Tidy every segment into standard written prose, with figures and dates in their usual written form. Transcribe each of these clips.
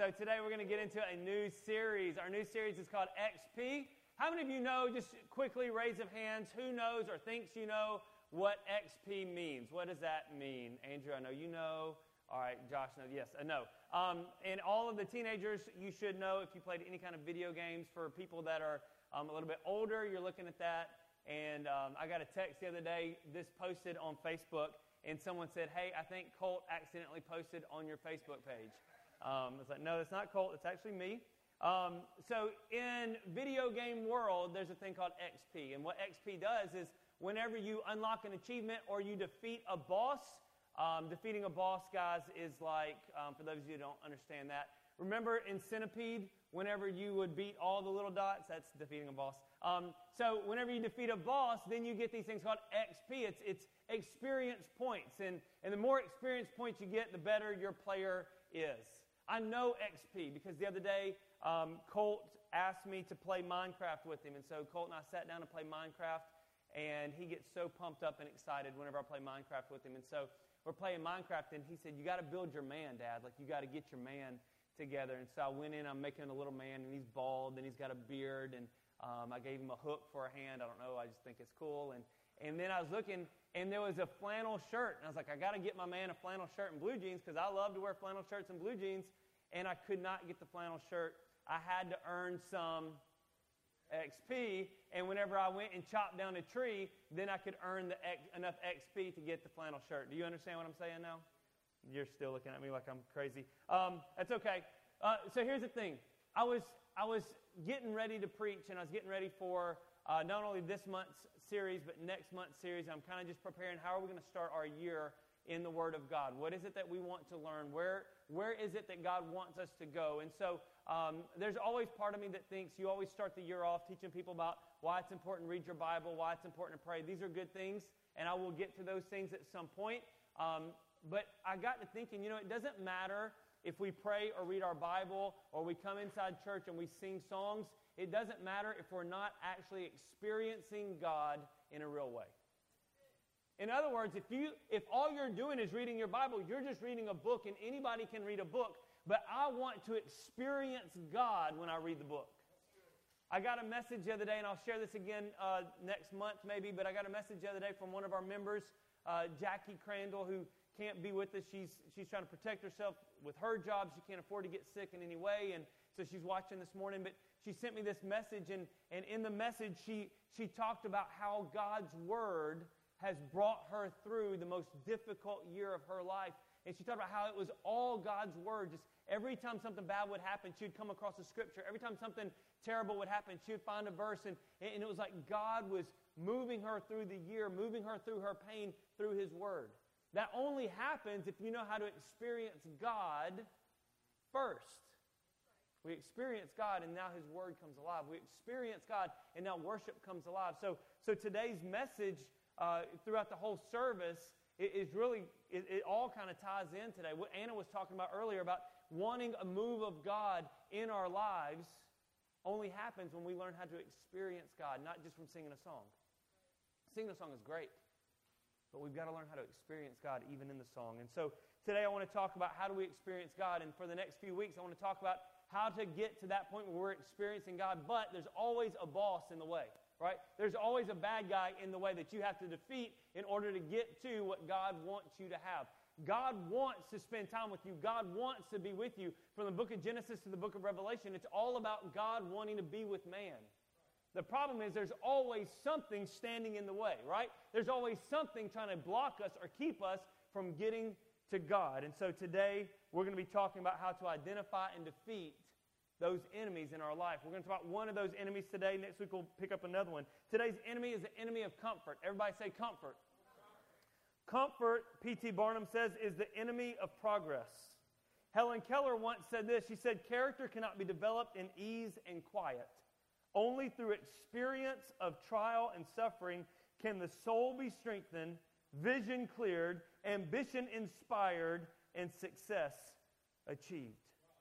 So today we're going to get into a new series. Our new series is called XP. How many of you know, just quickly raise of hands, who knows or thinks you know what XP means? What does that mean? Andrew, I know you know. All right, Josh, no, yes, I know. And all of the teenagers, you should know if you played any kind of video games. For people that are a little bit older, you're looking at that. And I got a text the other day, this posted on Facebook, and someone said, hey, I think Colt accidentally posted on your Facebook page. I was like, no, it's not Colt, it's actually me. So in video game world, there's a thing called XP. And what XP does is whenever you unlock an achievement or you defeat a boss, defeating a boss, guys, is like, for those of you who don't understand that, remember in Centipede, whenever you would beat all the little dots, that's defeating a boss. So whenever you defeat a boss, then you get these things called XP. It's experience points. And the more experience points you get, the better your player is. I know XP because the other day, Colt asked me to play Minecraft with him. And so Colt and I sat down to play Minecraft, and he gets so pumped up and excited whenever I play Minecraft with him. And so we're playing Minecraft, and he said, you got to build your man, Dad. Like, you got to get your man together. And so I went in, I'm making a little man, and he's bald, and he's got a beard, and I gave him a hook for a hand. I don't know, I just think it's cool. And then I was looking, and there was a flannel shirt. And I was like, I got to get my man a flannel shirt and blue jeans because I love to wear flannel shirts and blue jeans. And I could not get the flannel shirt. I had to earn some XP. And whenever I went and chopped down a tree, then I could earn enough XP to get the flannel shirt. Do you understand what I'm saying now? You're still looking at me like I'm crazy. That's okay. So here's the thing. I was getting ready to preach, and I was getting ready for not only this month's series, but next month's series. I'm kind of just preparing how are we going to start our year in the Word of God. What is it that we want to learn? Where is it that God wants us to go? And so there's always part of me that thinks you always start the year off teaching people about why it's important to read your Bible, why it's important to pray. These are good things, and I will get to those things at some point. But I got to thinking, it doesn't matter if we pray or read our Bible or we come inside church and we sing songs. It doesn't matter if we're not actually experiencing God in a real way. In other words, if all you're doing is reading your Bible, you're just reading a book, and anybody can read a book, but I want to experience God when I read the book. I got a message the other day, and I'll share this again next month maybe, but I got a message the other day from one of our members, Jackie Crandall, who can't be with us. She's trying to protect herself with her job. She can't afford to get sick in any way, and so she's watching this morning, but she sent me this message, and in the message, she talked about how God's Word has brought her through the most difficult year of her life. And she talked about how it was all God's Word. Just every time something bad would happen, she would come across a scripture. Every time something terrible would happen, she would find a verse. And it was like God was moving her through the year, moving her through her pain through His Word. That only happens if you know how to experience God first. We experience God, and now His Word comes alive. We experience God, and now worship comes alive. So today's message throughout the whole service is really, it all kind of ties in today. What Anna was talking about earlier about wanting a move of God in our lives only happens when we learn how to experience God, not just from singing a song. Singing a song is great, but we've got to learn how to experience God even in the song. And so today I want to talk about how do we experience God, and for the next few weeks I want to talk about how to get to that point where we're experiencing God, but there's always a boss in the way. Right? There's always a bad guy in the way that you have to defeat in order to get to what God wants you to have. God wants to spend time with you. God wants to be with you. From the book of Genesis to the book of Revelation, it's all about God wanting to be with man. The problem is there's always something standing in the way, right? There's always something trying to block us or keep us from getting to God. And so today we're going to be talking about how to identify and defeat those enemies in our life. We're going to talk about one of those enemies today. Next week we'll pick up another one. Today's enemy is the enemy of comfort. Everybody say comfort. Comfort, P.T. Barnum says, is the enemy of progress. Helen Keller once said this. She said, character cannot be developed in ease and quiet. Only through experience of trial and suffering can the soul be strengthened, vision cleared, ambition inspired, and success achieved.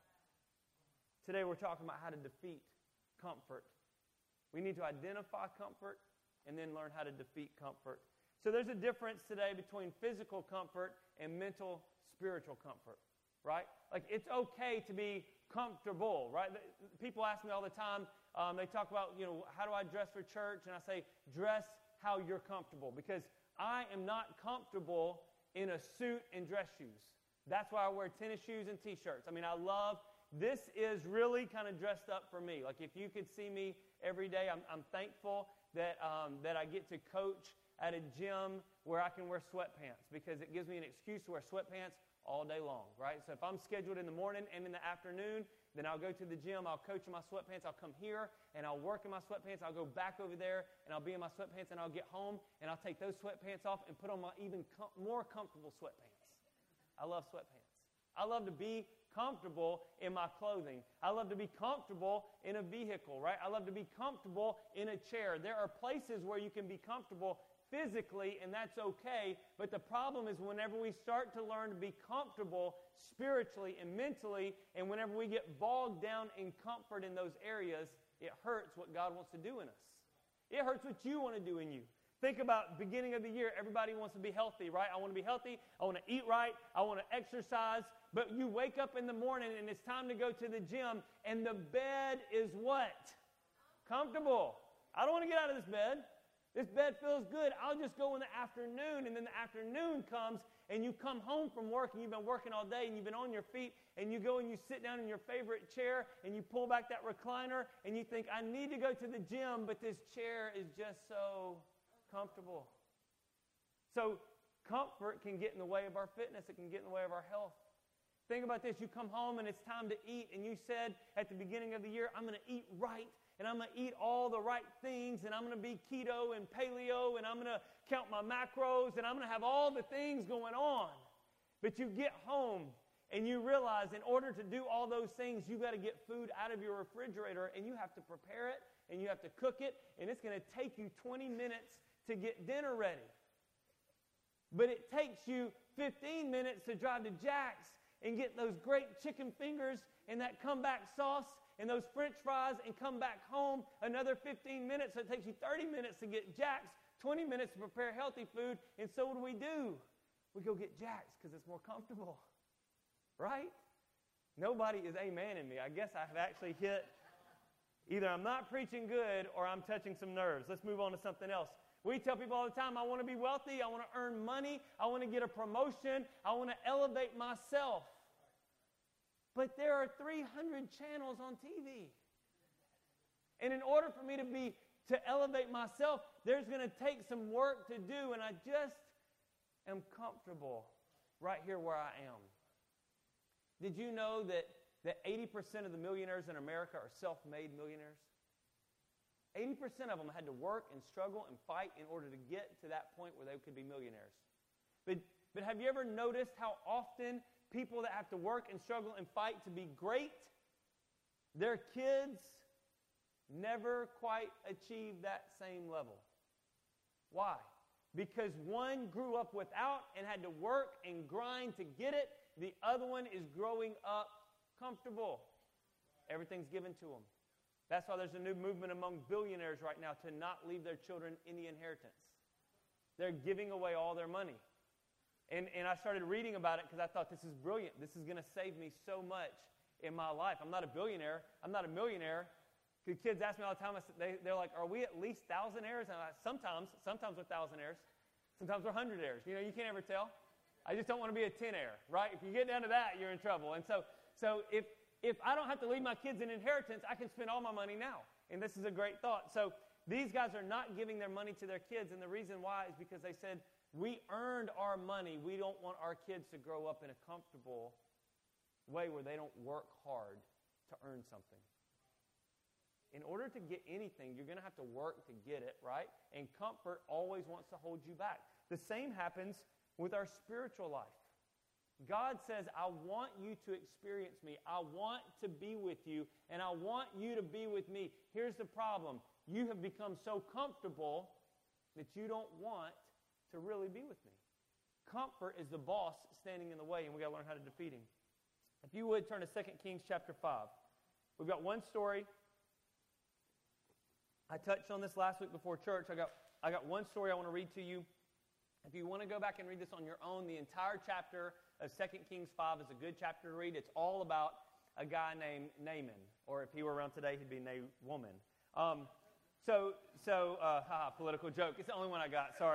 Today we're talking about how to defeat comfort. We need to identify comfort and then learn how to defeat comfort. So there's a difference today between physical comfort and mental, spiritual comfort, right? Like it's okay to be comfortable, right? People ask me all the time, they talk about, how do I dress for church? And I say, dress how you're comfortable, because I am not comfortable in a suit and dress shoes. That's why I wear tennis shoes and T-shirts. I mean, this is really kind of dressed up for me. Like, if you could see me every day, I'm thankful that I get to coach at a gym where I can wear sweatpants, because it gives me an excuse to wear sweatpants all day long, right? So if I'm scheduled in the morning and in the afternoon, then I'll go to the gym, I'll coach in my sweatpants, I'll come here, and I'll work in my sweatpants, I'll go back over there, and I'll be in my sweatpants, and I'll get home, and I'll take those sweatpants off and put on my even more comfortable sweatpants. I love sweatpants. I love to be comfortable in my clothing. I love to be comfortable in a vehicle, right? I love to be comfortable in a chair. There are places where you can be comfortable physically, and that's okay, but the problem is whenever we start to learn to be comfortable spiritually and mentally, and whenever we get bogged down in comfort in those areas, it hurts what God wants to do in us. It hurts what you want to do in you. Think about beginning of the year, everybody wants to be healthy, right? I want to be healthy, I want to eat right, I want to exercise, but you wake up in the morning and it's time to go to the gym, and the bed is what? Comfortable. I don't want to get out of this bed. This bed feels good. I'll just go in the afternoon, and then the afternoon comes, and you come home from work, and you've been working all day, and you've been on your feet, and you go and you sit down in your favorite chair, and you pull back that recliner, and you think, I need to go to the gym, but this chair is just so comfortable. So comfort can get in the way of our fitness. It can get in the way of our health. Think about this. You come home, and it's time to eat, and you said at the beginning of the year, I'm going to eat right, and I'm going to eat all the right things, and I'm going to be keto and paleo, and I'm going to count my macros, and I'm going to have all the things going on. But you get home, and you realize in order to do all those things, you've got to get food out of your refrigerator, and you have to prepare it, and you have to cook it, and it's going to take you 20 minutes to get dinner ready. But it takes you 15 minutes to drive to Jack's and get those great chicken fingers and that comeback sauce and those French fries, and come back home another 15 minutes. So it takes you 30 minutes to get Jack's, 20 minutes to prepare healthy food, and so what do? We go get Jack's because it's more comfortable, right? Nobody is amening me. I guess I've actually hit, either I'm not preaching good or I'm touching some nerves. Let's move on to something else. We tell people all the time, I want to be wealthy, I want to earn money, I want to get a promotion, I want to elevate myself. But there are 300 channels on TV. And in order for me to elevate myself, there's going to take some work to do, and I just am comfortable right here where I am. Did you know that 80% of the millionaires in America are self-made millionaires? 80% of them had to work and struggle and fight in order to get to that point where they could be millionaires. But have you ever noticed how often people that have to work and struggle and fight to be great, their kids never quite achieve that same level? Why? Because one grew up without and had to work and grind to get it. The other one is growing up comfortable. Everything's given to them. That's why there's a new movement among billionaires right now to not leave their children any inheritance. They're giving away all their money. And I started reading about it because I thought, this is brilliant. This is going to save me so much in my life. I'm not a billionaire. I'm not a millionaire. The kids ask me all the time, they're like, are we at least thousandaires? And sometimes we're thousandaires. Sometimes we're hundredaires. You can't ever tell. I just don't want to be a 10-aire, right? If you get down to that, you're in trouble. And so if I don't have to leave my kids an inheritance, I can spend all my money now. And this is a great thought. So these guys are not giving their money to their kids, and the reason why is because they said, we earned our money. We don't want our kids to grow up in a comfortable way where they don't work hard to earn something. In order to get anything, you're going to have to work to get it, right? And comfort always wants to hold you back. The same happens with our spiritual life. God says, I want you to experience me. I want to be with you, and I want you to be with me. Here's the problem. You have become so comfortable that you don't want to really be with me. Comfort is the boss standing in the way, and we've got to learn how to defeat him. If you would, turn to 2 Kings chapter 5. We've got one story. I touched on this last week before church. I got one story I want to read to you. If you want to go back and read this on your own, the entire chapter of 2 Kings 5 is a good chapter to read. It's all about a guy named Naaman, or if he were around today, he'd be Woman. Political joke. It's the only one I got. Sorry.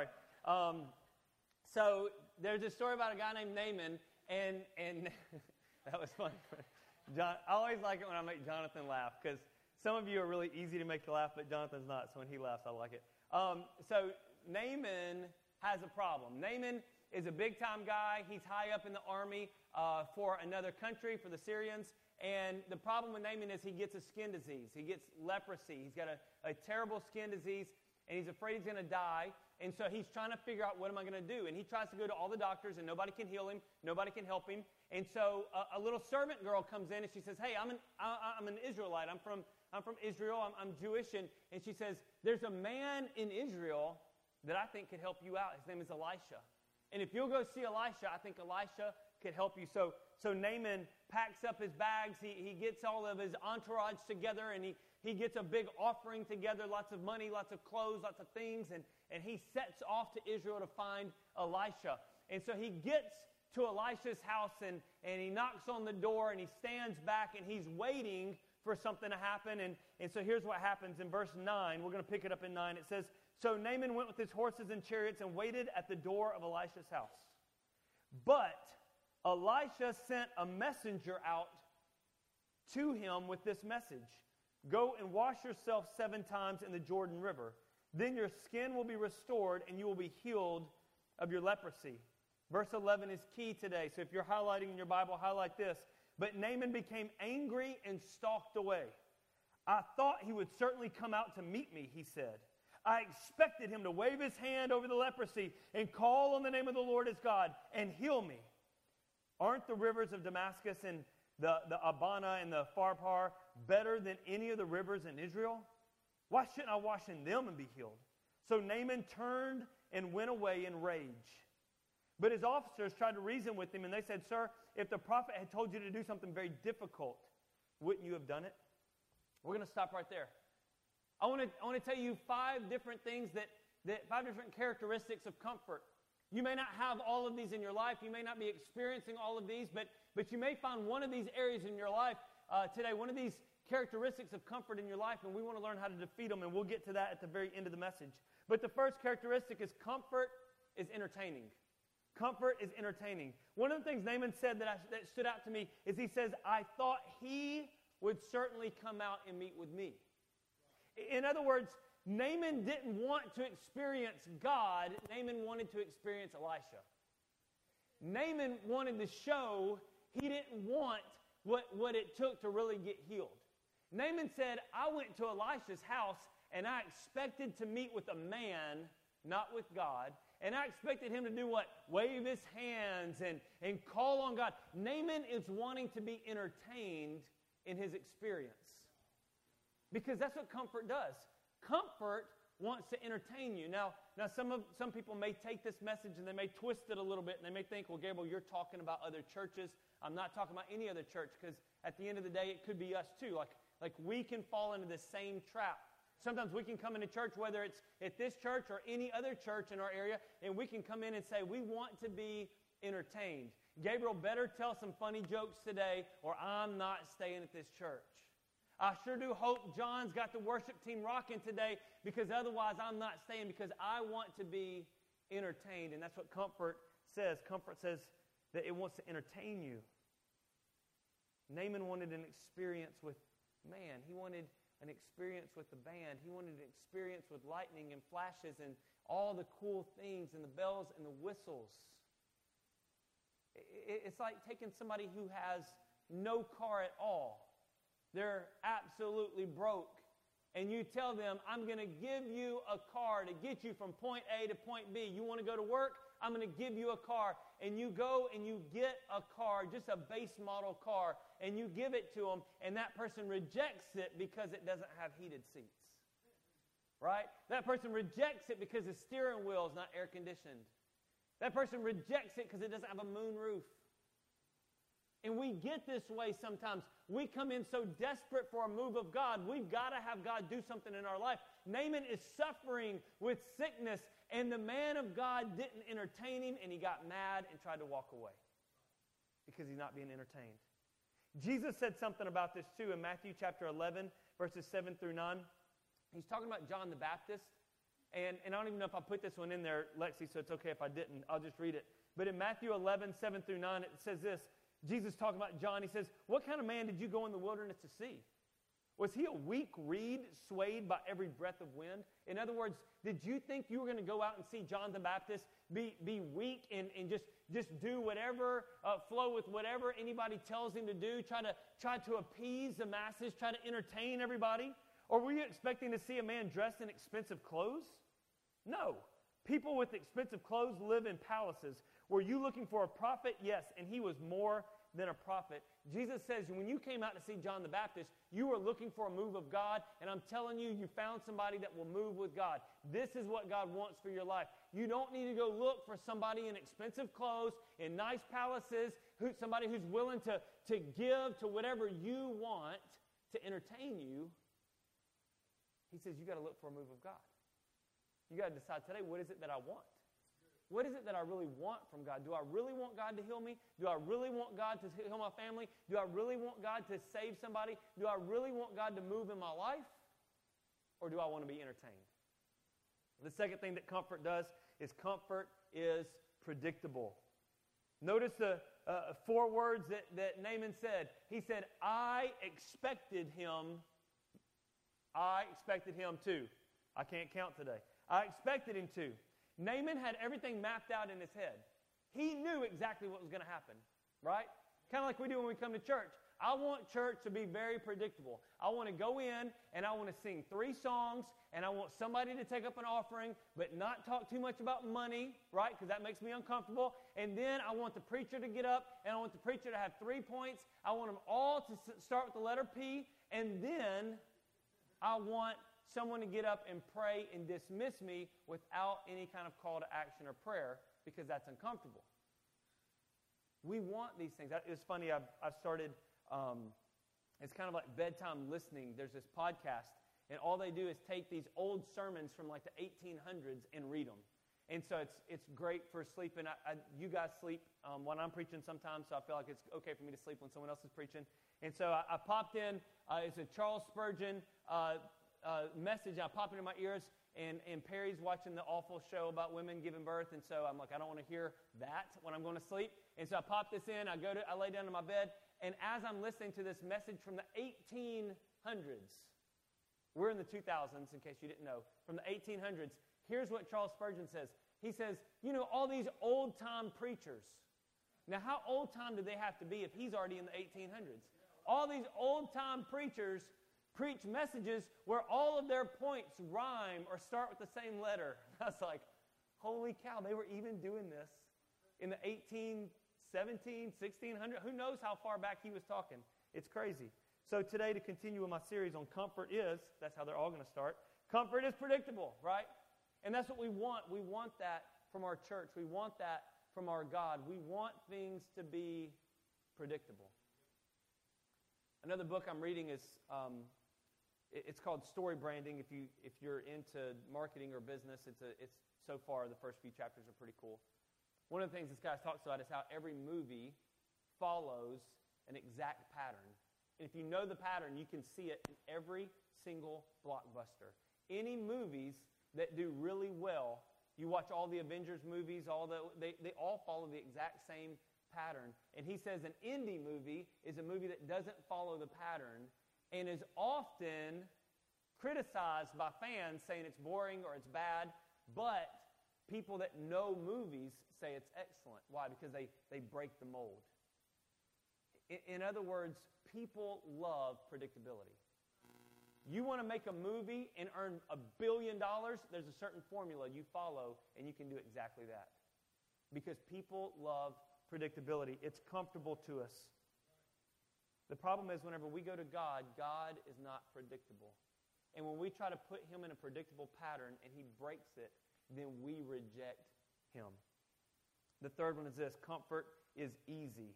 So there's a story about a guy named Naaman, and that was funny. I always like it when I make Jonathan laugh, because some of you are really easy to make laugh, but Jonathan's not, so when he laughs, I like it. So Naaman has a problem. Naaman is a big-time guy. He's high up in the army for another country, for the Syrians, and the problem with Naaman is he gets a skin disease. He gets leprosy. He's got a terrible skin disease, and he's afraid he's going to die, and so he's trying to figure out, what am I going to do? And he tries to go to all the doctors, and nobody can heal him. Nobody can help him. And so a little servant girl comes in, and she says, hey, I'm an Israelite. I'm from Israel. I'm Jewish. And she says, there's a man in Israel that I think could help you out. His name is Elisha. And if you'll go see Elisha, I think Elisha could help you. So Naaman packs up his bags. He gets all of his entourage together, and he gets a big offering together, lots of money, lots of clothes, lots of things, and he sets off to Israel to find Elisha. And so he gets to Elisha's house, and he knocks on the door, and he stands back, and he's waiting for something to happen. And so here's what happens in verse 9. We're going to pick it up in 9. It says, so Naaman went with his horses and chariots and waited at the door of Elisha's house. But Elisha sent a messenger out to him with this message. Go and wash yourself 7 times in the Jordan River. Then your skin will be restored and you will be healed of your leprosy. Verse 11 is key today. So if you're highlighting in your Bible, highlight this. But Naaman became angry and stalked away. I thought he would certainly come out to meet me, he said. I expected him to wave his hand over the leprosy and call on the name of the Lord his God and heal me. Aren't the rivers of Damascus and the Abana and the Pharpar better than any of the rivers in Israel? Why shouldn't I wash in them and be healed? So Naaman turned and went away in rage. But his officers tried to reason with him, and they said, Sir, if the prophet had told you to do something very difficult, wouldn't you have done it? We're going to stop right there. I want to tell you 5 different things 5 different characteristics of comfort. You may not have all of these in your life. You may not be experiencing all of these, but you may find one of these areas in your life today, one of these characteristics of comfort in your life, and we want to learn how to defeat them, and we'll get to that at the very end of the message. But the first characteristic is comfort is entertaining. Comfort is entertaining. One of the things Naaman said that stood out to me is he says, I thought he would certainly come out and meet with me. In other words, Naaman didn't want to experience God. Naaman wanted to experience Elisha. Naaman wanted to show he didn't want what it took to really get healed. Naaman said, I went to Elisha's house and I expected to meet with a man, not with God. And I expected him to do what? Wave his hands and call on God. Naaman is wanting to be entertained in his experience. Because that's what comfort does. Comfort wants to entertain you. Now some people may take this message and they may twist it a little bit, and they may think, well, Gabriel, you're talking about other churches. I'm not talking about any other church, because at the end of the day, it could be us too. Like we can fall into the same trap. Sometimes we can come into church, whether it's at this church or any other church in our area, and we can come in and say, we want to be entertained. Gabriel, better tell some funny jokes today, or I'm not staying at this church. I sure do hope John's got the worship team rocking today, because otherwise I'm not staying, because I want to be entertained. And that's what comfort says. Comfort says that it wants to entertain you. Naaman wanted an experience with man. He wanted an experience with the band. He wanted an experience with lightning and flashes and all the cool things and the bells and the whistles. It's like taking somebody who has no car at all. They're absolutely broke. And you tell them, I'm going to give you a car to get you from point A to point B. You want to go to work? I'm going to give you a car. And you go and you get a car, just a base model car, and you give it to them, and that person rejects it because it doesn't have heated seats. Right? That person rejects it because the steering wheel is not air conditioned. That person rejects it because it doesn't have a moon roof. And we get this way sometimes. We come in so desperate for a move of God, we've got to have God do something in our life. Naaman is suffering with sickness, and the man of God didn't entertain him, and he got mad and tried to walk away because he's not being entertained. Jesus said something about this too in Matthew chapter 11, verses 7 through 9. He's talking about John the Baptist. And I don't even know if I put this one in there, Lexi, so it's okay if I didn't. I'll just read it. But in Matthew 11, 7 through 9, it says this. Jesus talking about John. He says, what kind of man did you go in the wilderness to see? Was he a weak reed swayed by every breath of wind? In other words, did you think you were going to go out and see John the Baptist be weak and just do whatever, flow with whatever anybody tells him to do, try to appease the masses, try to entertain everybody? Or were you expecting to see a man dressed in expensive clothes? No. People with expensive clothes live in palaces. Were you looking for a prophet? Yes, and he was more than a prophet. Jesus says when you came out to see John the Baptist, you were looking for a move of God, and I'm telling you, you found somebody that will move with God. This is what God wants for your life. You don't need to go look for somebody in expensive clothes, in nice palaces, somebody who's willing to give to whatever you want to entertain you. He says you got to look for a move of God. You got to decide today, what is it that I want? What is it that I really want from God? Do I really want God to heal me? Do I really want God to heal my family? Do I really want God to save somebody? Do I really want God to move in my life? Or do I want to be entertained? The second thing that comfort does is comfort is predictable. Notice the 4 words that Naaman said. He said, I expected him to. I can't count today. I expected him to. Naaman had everything mapped out in his head. He knew exactly what was going to happen, right? Kind of like we do when we come to church. I want church to be very predictable. I want to go in and I want to sing 3 songs and I want somebody to take up an offering but not talk too much about money, right? Because that makes me uncomfortable. And then I want the preacher to get up and I want the preacher to have 3 points. I want them all to start with the letter P, and then I want someone to get up and pray and dismiss me without any kind of call to action or prayer because that's uncomfortable. We want these things. It was funny, I've started, it's kind of like bedtime listening. There's this podcast, and all they do is take these old sermons from like the 1800s and read them. And so it's great for sleeping. You guys sleep when I'm preaching sometimes, so I feel like it's okay for me to sleep when someone else is preaching. And so I popped in, it's a Charles Spurgeon message. I popped it in my ears, and Perry's watching the awful show about women giving birth, and so I'm like, I don't want to hear that when I'm going to sleep. And so I pop this in, I lay down in my bed, and as I'm listening to this message from the 1800s, we're in the 2000s, in case you didn't know, from the 1800s, here's what Charles Spurgeon says. He says, all these old-time preachers. Now, how old-time do they have to be if he's already in the 1800s? All these old-time preachers preach messages where all of their points rhyme or start with the same letter. I was like, holy cow, they were even doing this in the 1817, 1600. Who knows how far back he was talking? It's crazy. So today, to continue with my series on comfort that's how they're all going to start. Comfort is predictable, right? And that's what we want. We want that from our church. We want that from our God. We want things to be predictable. Another book I'm reading is it's called Story Branding. If you're into marketing or business, it's so far the first few chapters are pretty cool. One of the things this guy talks about is how every movie follows an exact pattern. And if you know the pattern, you can see it in every single blockbuster. Any movies that do really well, you watch all the Avengers movies, they all follow the exact same pattern. And he says an indie movie is a movie that doesn't follow the pattern and is often criticized by fans saying it's boring or it's bad, but people that know movies say it's excellent. Why? Because they break the mold. In other words, people love predictability. You want to make a movie and earn $1 billion, there's a certain formula you follow, and you can do exactly that. Because people love predictability. It's comfortable to us. The problem is whenever we go to God, God is not predictable. And when we try to put him in a predictable pattern and he breaks it, then we reject him. The third one is this: comfort is easy.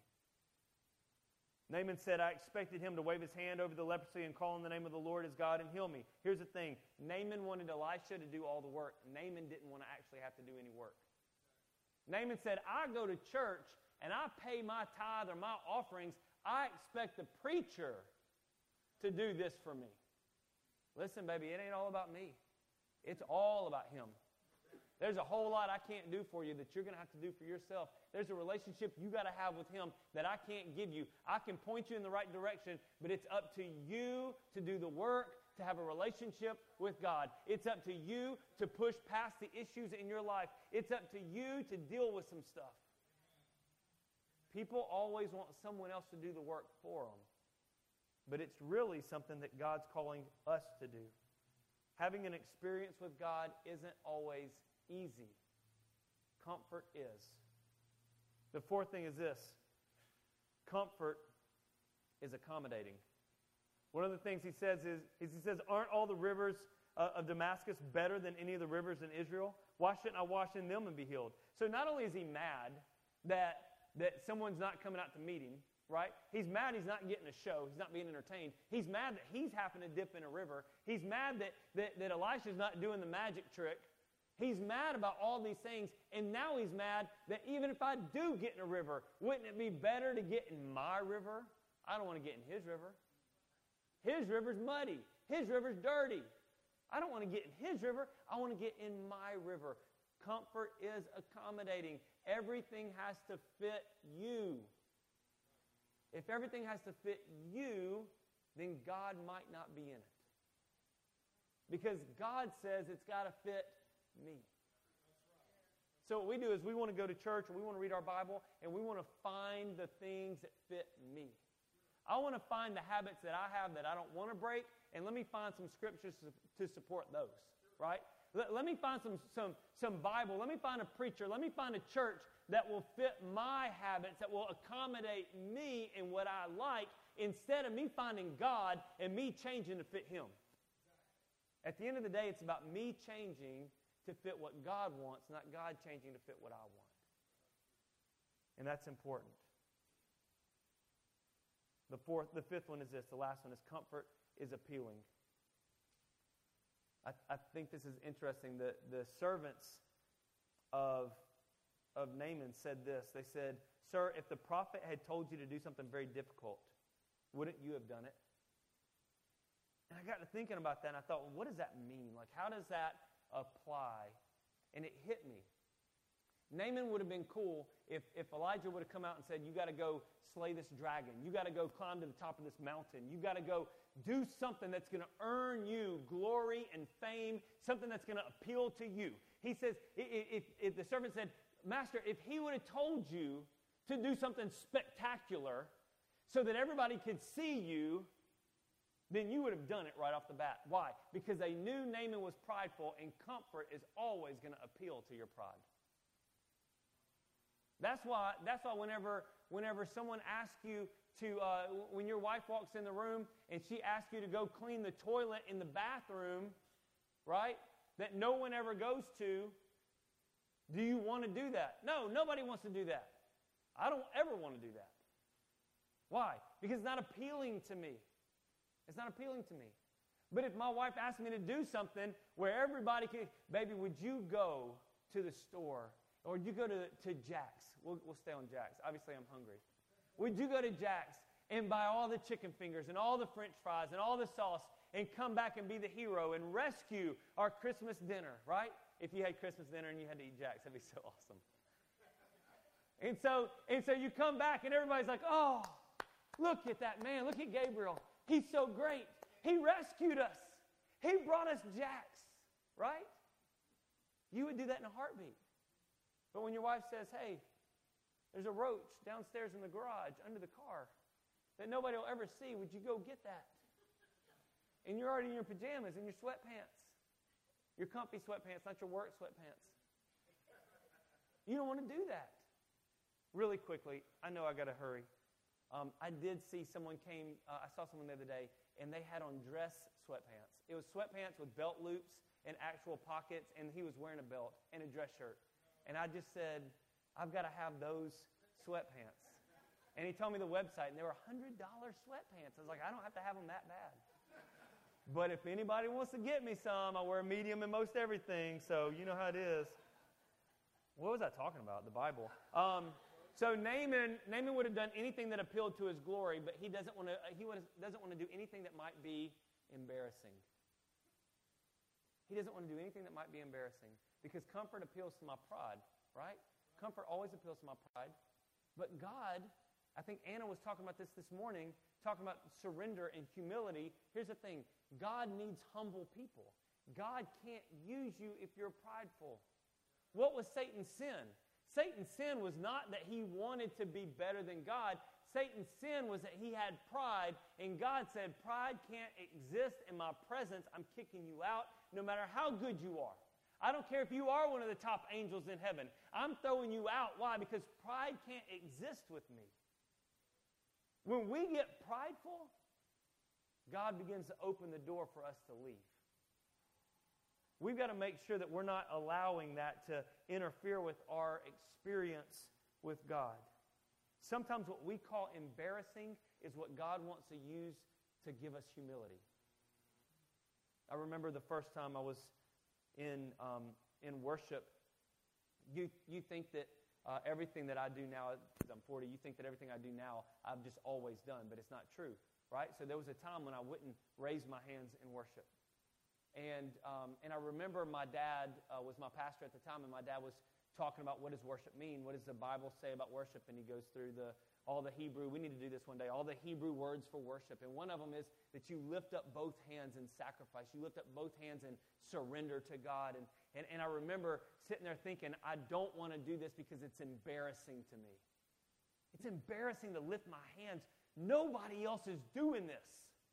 Naaman said, I expected him to wave his hand over the leprosy and call on the name of the Lord as God and heal me. Here's the thing. Naaman wanted Elisha to do all the work. Naaman didn't want to actually have to do any work. Naaman said, I go to church and I pay my tithe or my offerings. I expect the preacher to do this for me. Listen, baby, it ain't all about me. It's all about Him. There's a whole lot I can't do for you that you're going to have to do for yourself. There's a relationship you got to have with Him that I can't give you. I can point you in the right direction, but it's up to you to do the work, to have a relationship with God. It's up to you to push past the issues in your life. It's up to you to deal with some stuff. People always want someone else to do the work for them. But it's really something that God's calling us to do. Having an experience with God isn't always easy. Comfort is. The fourth thing is this. Comfort is accommodating. One of the things he says is he says, aren't all the rivers of Damascus better than any of the rivers in Israel? Why shouldn't I wash in them and be healed? So not only is he mad that someone's not coming out to meet him, right? He's mad he's not getting a show. He's not being entertained. He's mad that he's having to dip in a river. He's mad that Elisha's not doing the magic trick. He's mad about all these things, and now he's mad that even if I do get in a river, wouldn't it be better to get in my river? I don't want to get in his river. His river's muddy. His river's dirty. I don't want to get in his river. I want to get in my river. Comfort is accommodating. Everything has to fit you. If everything has to fit you, then God might not be in it. Because God says it's got to fit me. So what we do is we want to go to church and we want to read our Bible and we want to find the things that fit me. I want to find the habits that I have that I don't want to break, and let me find some scriptures to support those, right? Let me find some Bible. Let me find a preacher. Let me find a church that will fit my habits, that will accommodate me in what I like, instead of me finding God and me changing to fit Him. At the end of the day, it's about me changing to fit what God wants, not God changing to fit what I want. And that's important. The fifth one is this. The last one is comfort is appealing. I think this is interesting. The servants of Naaman said this. They said, "Sir, if the prophet had told you to do something very difficult, wouldn't you have done it?" And I got to thinking about that, and I thought, well, what does that mean? Like, how does that apply? And it hit me. Naaman would have been cool if Elijah would have come out and said, you got to go slay this dragon. You got to go climb to the top of this mountain. You got to go do something that's going to earn you glory and fame, something that's going to appeal to you. He says, if the servant said, Master, if he would have told you to do something spectacular so that everybody could see you, then you would have done it right off the bat. Why? Because they knew Naaman was prideful, and comfort is always going to appeal to your pride. That's why whenever someone asks you to, when your wife walks in the room and she asks you to go clean the toilet in the bathroom, right, that no one ever goes to, do you want to do that? No, nobody wants to do that. I don't ever want to do that. Why? Because it's not appealing to me. It's not appealing to me. But if my wife asked me to do something where everybody can, baby, would you go to the store? Or would you go to Jack's? We'll stay on Jack's. Obviously, I'm hungry. Would you go to Jack's and buy all the chicken fingers and all the French fries and all the sauce and come back and be the hero and rescue our Christmas dinner, right? If you had Christmas dinner and you had to eat Jack's, that'd be so awesome. And so you come back and everybody's like, oh, look at that man. Look at Gabriel. He's so great. He rescued us. He brought us Jack's, right? You would do that in a heartbeat. But when your wife says, hey, there's a roach downstairs in the garage under the car that nobody will ever see, would you go get that? And you're already in your pajamas and your sweatpants. Your comfy sweatpants, not your work sweatpants. You don't want to do that. Really quickly, I know I got to hurry. I did see someone I saw someone the other day, and they had on dress sweatpants. It was sweatpants with belt loops and actual pockets, and he was wearing a belt and a dress shirt. And I just said, I've got to have those sweatpants. And he told me the website, and they were $100 sweatpants. I was like, I don't have to have them that bad. But if anybody wants to get me some, I wear a medium in most everything, so you know how it is. What was I talking about? The Bible. So Naaman would have done anything that appealed to his glory, but he doesn't want to do anything that might be embarrassing. He doesn't want to do anything that might be embarrassing because comfort appeals to my pride, right? Comfort always appeals to my pride. But God, I think Anna was talking about this morning, talking about surrender and humility. Here's the thing. God needs humble people. God can't use you if you're prideful. What was Satan's sin? Satan's sin was not that he wanted to be better than God. Satan's sin was that he had pride, and God said, pride can't exist in my presence. I'm kicking you out no matter how good you are. I don't care if you are one of the top angels in heaven. I'm throwing you out. Why? Because pride can't exist with me. When we get prideful, God begins to open the door for us to leave. We've got to make sure that we're not allowing that to interfere with our experience with God. Sometimes what we call embarrassing is what God wants to use to give us humility. I remember the first time I was in worship. You think that everything that I do now, because I'm 40, you think that everything I do now I've just always done, but it's not true, right? So there was a time when I wouldn't raise my hands in worship. And I remember my dad was my pastor at the time, and my dad was talking about what does worship mean? What does the Bible say about worship? And he goes through all the Hebrew. We need to do this one day. All the Hebrew words for worship. And one of them is that you lift up both hands in sacrifice. You lift up both hands in surrender to God. And I remember sitting there thinking, I don't want to do this because it's embarrassing to me. It's embarrassing to lift my hands. Nobody else is doing this.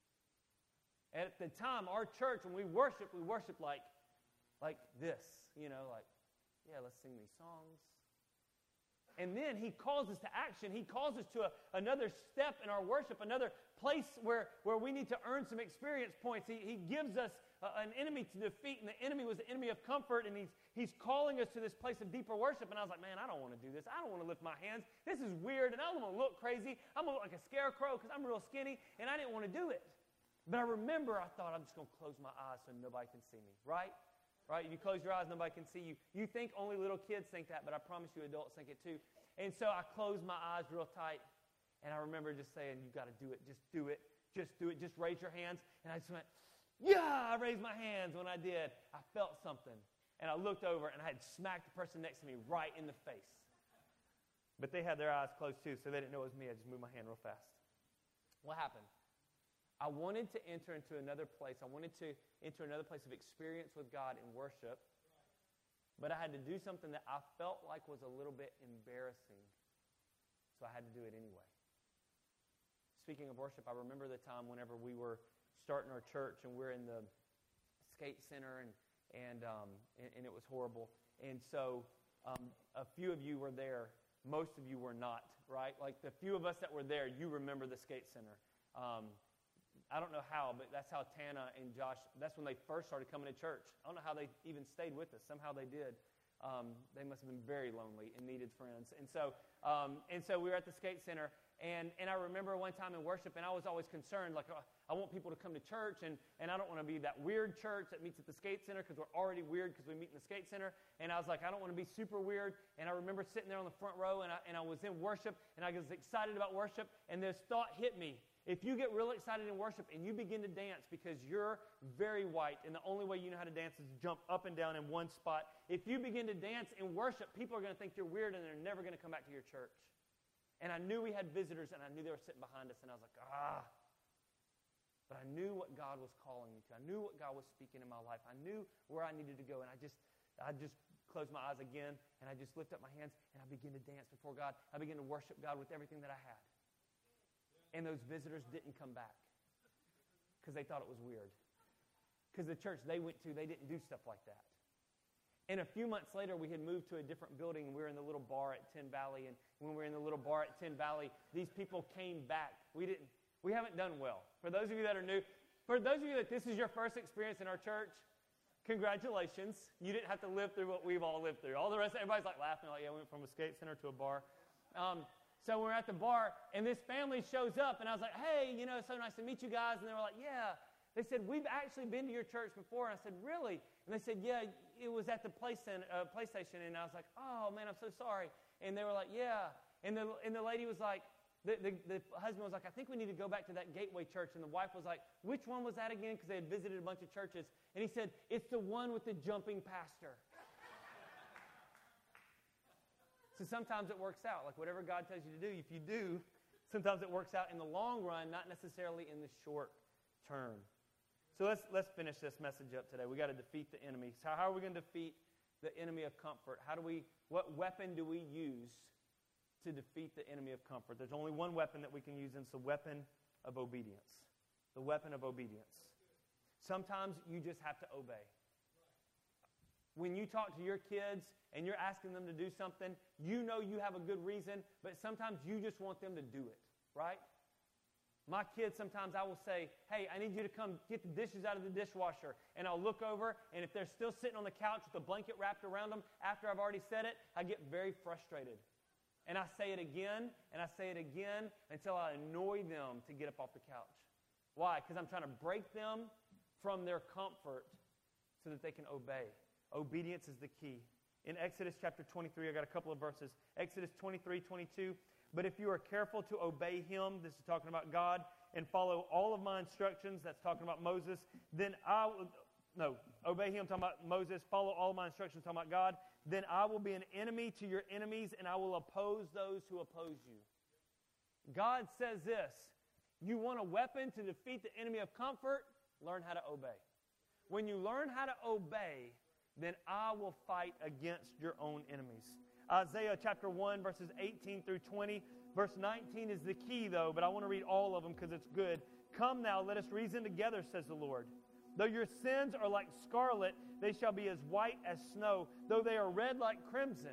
At the time, our church, when we worship like this, yeah, let's sing these songs. And then he calls us to action. He calls us to another step in our worship, another place where we need to earn some experience points. He gives us an enemy to defeat, and the enemy was the enemy of comfort, and he's calling us to this place of deeper worship. And I was like, man, I don't want to do this. I don't want to lift my hands. This is weird, and I don't want to look crazy. I'm going to look like a scarecrow because I'm real skinny, and I didn't want to do it. But I remember I thought, I'm just going to close my eyes so nobody can see me, right? Right? If you close your eyes, nobody can see you. You think only little kids think that, but I promise you adults think it too. And so I closed my eyes real tight, and I remember just saying, you've got to do it. Just do it. Just do it. Just raise your hands. And I just went, yeah, I raised my hands. When I did, I felt something. And I looked over, and I had smacked the person next to me right in the face. But they had their eyes closed too, so they didn't know it was me. I just moved my hand real fast. What happened? I wanted to enter into another place. I wanted to enter another place of experience with God in worship. But I had to do something that I felt like was a little bit embarrassing. So I had to do it anyway. Speaking of worship, I remember the time whenever we were starting our church and we're in the skate center and it was horrible. And so a few of you were there. Most of you were not, right? Like the few of us that were there, you remember the skate center. I don't know how, but that's how Tana and Josh, that's when they first started coming to church. I don't know how they even stayed with us. Somehow they did. They must have been very lonely and needed friends. And so we were at the skate center, and I remember one time in worship, and I was always concerned, like, I want people to come to church, and I don't want to be that weird church that meets at the skate center because we're already weird because we meet in the skate center. And I was like, I don't want to be super weird. And I remember sitting there on the front row, and I was in worship, and I was excited about worship, and this thought hit me. If you get real excited in worship and you begin to dance because you're very white and the only way you know how to dance is to jump up and down in one spot, if you begin to dance in worship, people are going to think you're weird and they're never going to come back to your church. And I knew we had visitors and I knew they were sitting behind us and I was like, But I knew what God was calling me to. I knew what God was speaking in my life. I knew where I needed to go, and I just closed my eyes again and I just lift up my hands and I begin to dance before God. I begin to worship God with everything that I had. And those visitors didn't come back because they thought it was weird. Because the church they went to, they didn't do stuff like that. And a few months later, we had moved to a different building, and we were in the little bar at Ten Valley. And when we were in the little bar at Ten Valley, these people came back. We haven't done well. For those of you that are new, for those of you that this is your first experience in our church, congratulations. You didn't have to live through what we've all lived through. All the rest, everybody's like laughing, like, yeah, we went from a skate center to a bar. So we're at the bar, and this family shows up, and I was like, hey, so nice to meet you guys. And they were like, yeah. They said, we've actually been to your church before. And I said, really? And they said, yeah, it was at the PlayStation. And I was like, oh, man, I'm so sorry. And they were like, yeah. And the lady was like, the husband was like, I think we need to go back to that Gateway church. And the wife was like, which one was that again? Because they had visited a bunch of churches. And he said, it's the one with the jumping pastor. So sometimes it works out. Like whatever God tells you to do, if you do, sometimes it works out in the long run, not necessarily in the short term. So let's finish this message up today. We got to defeat the enemy. So how are we going to defeat the enemy of comfort? What weapon do we use to defeat the enemy of comfort? There's only one weapon that we can use, and it's the weapon of obedience. The weapon of obedience. Sometimes you just have to obey. When you talk to your kids and you're asking them to do something, you know you have a good reason, but sometimes you just want them to do it, right? My kids, sometimes I will say, hey, I need you to come get the dishes out of the dishwasher. And I'll look over, and if they're still sitting on the couch with a blanket wrapped around them after I've already said it, I get very frustrated. And I say it again, and I say it again, until I annoy them to get up off the couch. Why? Because I'm trying to break them from their comfort so that they can obey. Obedience is the key. In Exodus chapter 23, I got a couple of verses. Exodus 23:22. But if you are careful to obey him, this is talking about God, and follow all of my instructions, that's talking about Moses, then obey him, talking about Moses, follow all of my instructions, talking about God, then I will be an enemy to your enemies, and I will oppose those who oppose you. God says this, you want a weapon to defeat the enemy of comfort? Learn how to obey. When you learn how to obey, then I will fight against your own enemies. Isaiah chapter 1, verses 18 through 20. Verse 19 is the key, though, but I want to read all of them because it's good. Come now, let us reason together, says the Lord. Though your sins are like scarlet, they shall be as white as snow. Though they are red like crimson.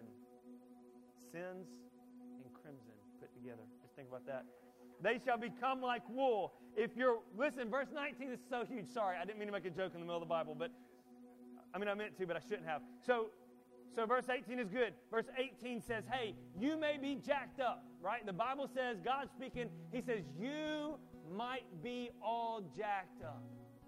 Sins and crimson put together. Just think about that. They shall become like wool. Listen, verse 19 is so huge. Sorry, I didn't mean to make a joke in the middle of the Bible, but I meant to, but I shouldn't have. So verse 18 is good. Verse 18 says, hey, you may be jacked up, right? The Bible says, God speaking, he says, you might be all jacked up.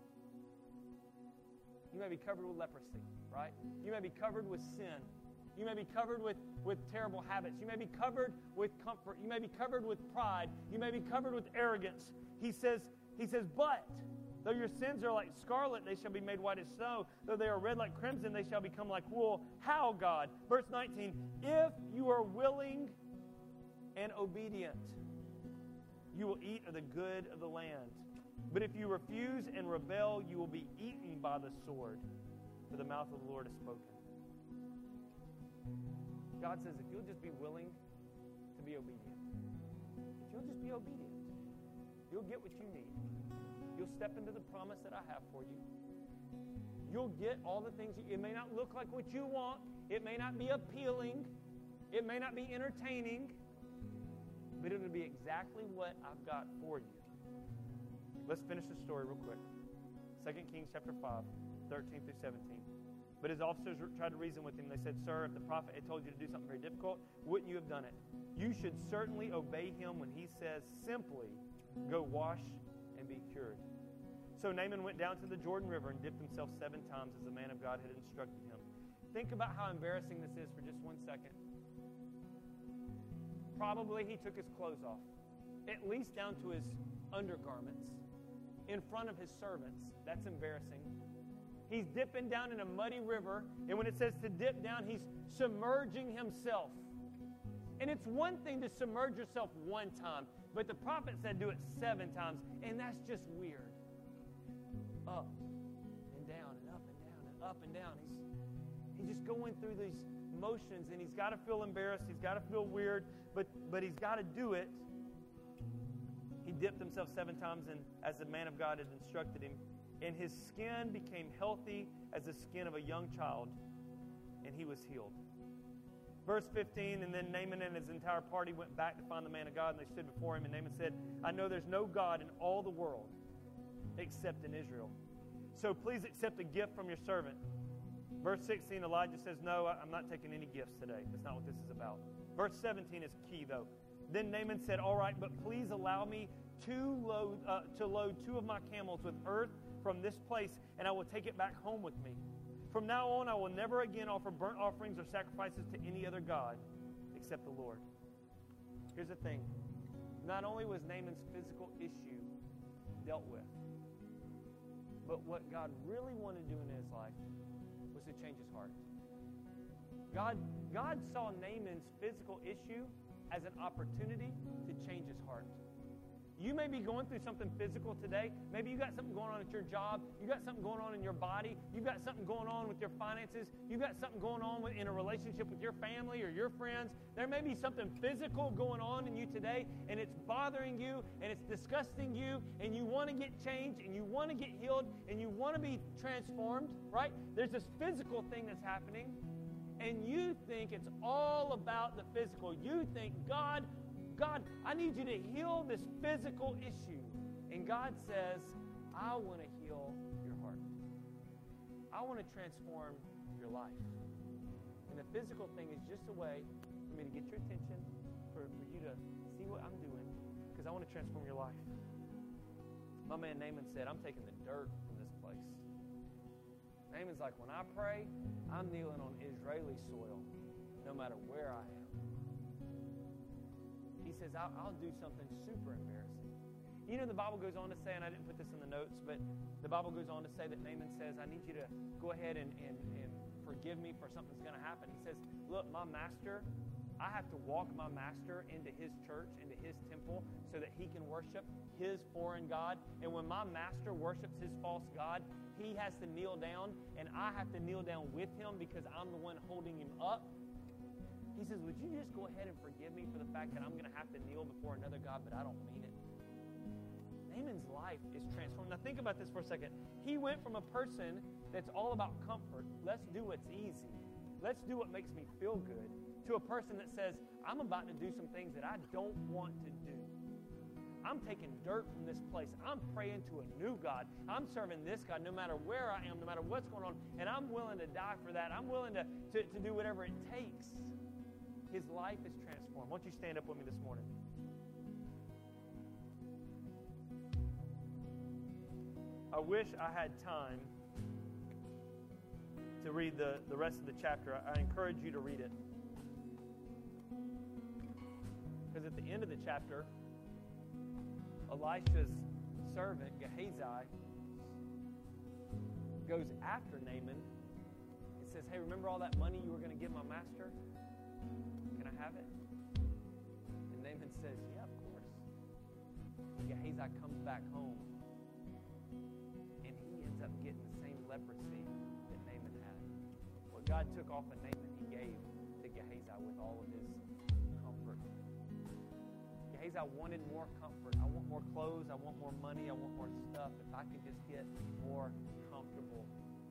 You may be covered with leprosy, right? You may be covered with sin. You may be covered with terrible habits. You may be covered with comfort. You may be covered with pride. You may be covered with arrogance. He says, but though your sins are like scarlet, they shall be made white as snow. Though they are red like crimson, they shall become like wool. How, God? Verse 19, if you are willing and obedient, you will eat of the good of the land. But if you refuse and rebel, you will be eaten by the sword, for the mouth of the Lord has spoken. God says, if you'll just be willing to be obedient, if you'll just be obedient, you'll get what you need. You'll step into the promise that I have for you. You'll get all the things. It may not look like what you want. It may not be appealing. It may not be entertaining. But it'll be exactly what I've got for you. Let's finish the story real quick. 2 Kings chapter 5, 13 through 17. But his officers tried to reason with him. They said, sir, if the prophet had told you to do something very difficult, wouldn't you have done it? You should certainly obey him when he says simply, go wash and be cured. So Naaman went down to the Jordan River and dipped himself 7 times as the man of God had instructed him. Think about how embarrassing this is for just 1 second. Probably he took his clothes off, at least down to his undergarments, in front of his servants. That's embarrassing. He's dipping down in a muddy river, and when it says to dip down, he's submerging himself. And it's one thing to submerge yourself 1 time, but the prophet said do it 7 times, and that's just weird. Up and down and up and down and up and down. He's just going through these motions, and he's got to feel embarrassed. He's got to feel weird, but he's got to do it. He dipped himself 7 times, and as the man of God had instructed him, and his skin became healthy as the skin of a young child, and he was healed. Verse 15, and then Naaman and his entire party went back to find the man of God, and they stood before him, and Naaman said, I know there's no God in all the world except in Israel. So please accept a gift from your servant. Verse 16, Elijah says, no, I'm not taking any gifts today. That's not what this is about. Verse 17 is key, though. Then Naaman said, all right, but please allow me to load 2 of my camels with earth from this place, and I will take it back home with me. From now on, I will never again offer burnt offerings or sacrifices to any other God except the Lord. Here's the thing. Not only was Naaman's physical issue dealt with, but what God really wanted to do in his life was to change his heart. God saw Naaman's physical issue as an opportunity to change his heart. You may be going through something physical today. Maybe you got something going on at your job. You got something going on in your body. You got something going on with your finances. You got something going on in a relationship with your family or your friends. There may be something physical going on in you today, and it's bothering you, and it's disgusting you, and you want to get changed, and you want to get healed, and you want to be transformed, right? There's this physical thing that's happening, and you think it's all about the physical. You think, God, I need you to heal this physical issue. And God says, I want to heal your heart. I want to transform your life. And the physical thing is just a way for me to get your attention, for you to see what I'm doing, because I want to transform your life. My man Naaman said, I'm taking the dirt from this place. Naaman's like, when I pray, I'm kneeling on Israeli soil, no matter where I am. He says, I'll do something super embarrassing. You know, the Bible goes on to say, and I didn't put this in the notes, but the Bible goes on to say that Naaman says, I need you to go ahead and forgive me for something's going to happen. He says, look, my master, I have to walk my master into his church, into his temple, so that he can worship his foreign god. And when my master worships his false god, he has to kneel down, and I have to kneel down with him because I'm the one holding him up. He says, would you just go ahead and forgive me for the fact that I'm going to have to kneel before another God, but I don't mean it? Naaman's life is transformed. Now think about this for a second. He went from a person that's all about comfort, let's do what's easy, let's do what makes me feel good, to a person that says, I'm about to do some things that I don't want to do. I'm taking dirt from this place. I'm praying to a new God. I'm serving this God no matter where I am, no matter what's going on, and I'm willing to die for that. I'm willing to do whatever it takes. His life is transformed. Why don't you stand up with me this morning? I wish I had time to read the rest of the chapter. I encourage you to read it. Because at the end of the chapter, Elisha's servant, Gehazi, goes after Naaman. It says, hey, remember all that money you were going to give my master? Can I have it? And Naaman says, yeah, of course. Gehazi comes back home, and he ends up getting the same leprosy that Naaman had. What God took off of Naaman, he gave to Gehazi with all of his comfort. Gehazi wanted more comfort. I want more clothes. I want more money. I want more stuff. If I could just get more comfortable.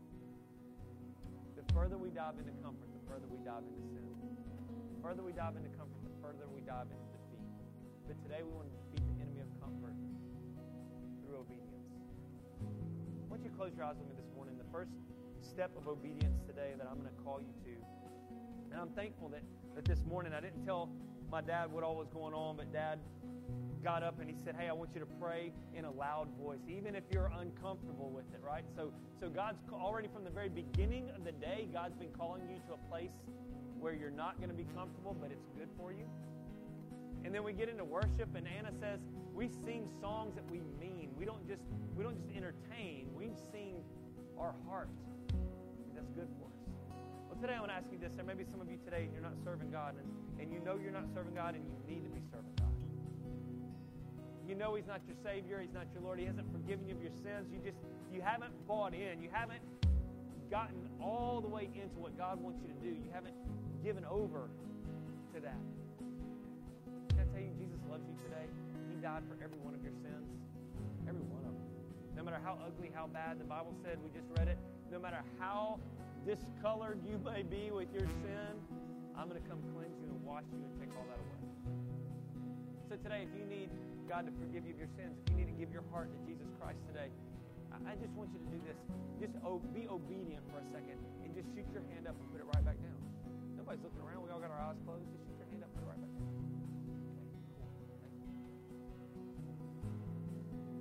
The further we dive into comfort, the further we dive into sin. The further we dive into comfort, the further we dive into defeat. But today we want to defeat the enemy of comfort through obedience. Why don't you close your eyes with me this morning? The first step of obedience today that I'm going to call you to. And I'm thankful that this morning I didn't tell my dad what all was going on, but Dad got up and he said, hey, I want you to pray in a loud voice, even if you're uncomfortable with it, right? So God's already from the very beginning of the day, God's been calling you to a place where you're not going to be comfortable, but it's good for you. And then we get into worship, and Anna says we sing songs that we mean. We don't just entertain. We sing our heart. That's good for us. Well, today I want to ask you this. There may be some of you today, you're not serving God, and you know you're not serving God, and you need to be serving God. You know He's not your Savior. He's not your Lord. He hasn't forgiven you of your sins. You haven't bought in. You haven't gotten all the way into what God wants you to do. You haven't given over to that. Can I tell you, Jesus loves you today? He died for every one of your sins. Every one of them. No matter how ugly, how bad, the Bible said, we just read it, no matter how discolored you may be with your sin, I'm going to come cleanse you and wash you and take all that away. So today, if you need God to forgive you of your sins, if you need to give your heart to Jesus Christ today, I just want you to do this. Just be obedient for a second and just shoot your hand up and put it right back down. Nobody's looking around. We all got our eyes closed. Just shoot your hand up and put it right back down.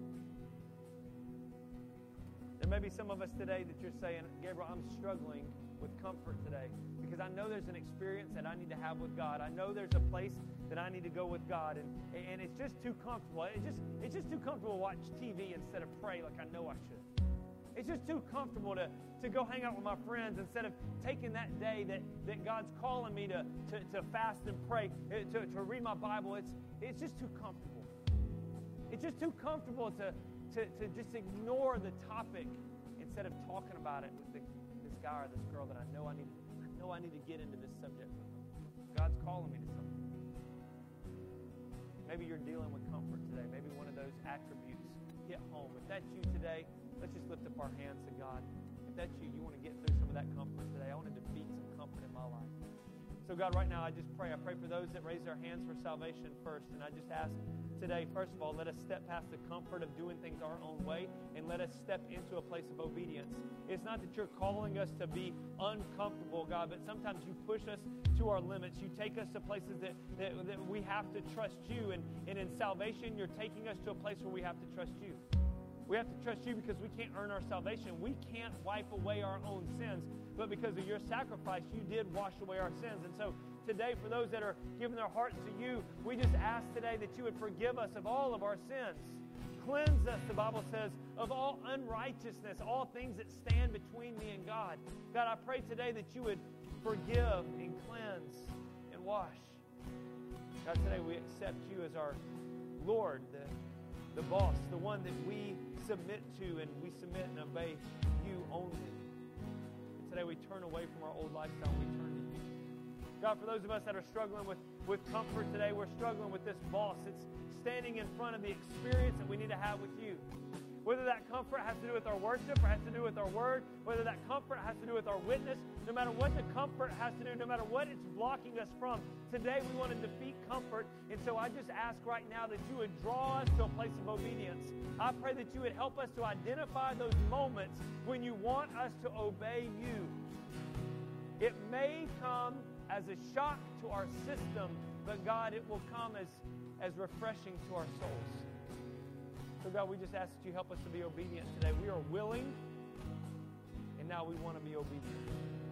There may be some of us today that you're saying, Gabriel, I'm struggling with comfort today because I know there's an experience that I need to have with God. I know there's a place that I need to go with God, and it's just too comfortable. It's just too comfortable to watch TV instead of pray like I know I should. It's just too comfortable to go hang out with my friends instead of taking that day that God's calling me to fast and pray, to read my Bible. It's just too comfortable. It's just too comfortable to just ignore the topic instead of talking about it with this guy or this girl that I know I need to get into this subject with them. God's calling me to something. Maybe you're dealing with comfort today. Maybe one of those attributes hit home. If that's you today, let's just lift up our hands to God. If that's you, you want to get through some of that comfort today. I want to defeat some comfort in my life. So God, right now, I just pray. I pray for those that raise their hands for salvation first. And I just ask today, first of all, let us step past the comfort of doing things our own way and let us step into a place of obedience. It's not that you're calling us to be uncomfortable, God, but sometimes you push us to our limits. You take us to places that we have to trust you. And in salvation, you're taking us to a place where we have to trust you. We have to trust you because we can't earn our salvation. We can't wipe away our own sins. But because of your sacrifice, you did wash away our sins. And so today, for those that are giving their hearts to you, we just ask today that you would forgive us of all of our sins. Cleanse us, the Bible says, of all unrighteousness, all things that stand between me and God. God, I pray today that you would forgive and cleanse and wash. God, today we accept you as our Lord, the boss, the one that we submit to, and we submit and obey you only. And today we turn away from our old lifestyle and we turn to you. God, for those of us that are struggling with comfort today, we're struggling with this boss. It's standing in front of the experience that we need to have with you. Whether that comfort has to do with our worship or has to do with our word, whether that comfort has to do with our witness, no matter what the comfort has to do, no matter what it's blocking us from, today we want to defeat comfort. And so I just ask right now that you would draw us to a place of obedience. I pray that you would help us to identify those moments when you want us to obey you. It may come as a shock to our system, but God, it will come as refreshing to our souls. So God, we just ask that you help us to be obedient today. We are willing, and now we want to be obedient.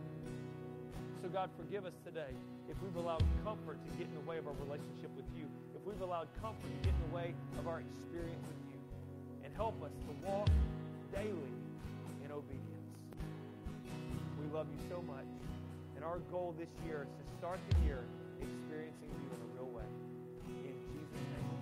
So God, forgive us today if we've allowed comfort to get in the way of our relationship with you, if we've allowed comfort to get in the way of our experience with you, and help us to walk daily in obedience. We love you so much, and our goal this year is to start the year experiencing you in a real way. In Jesus' name.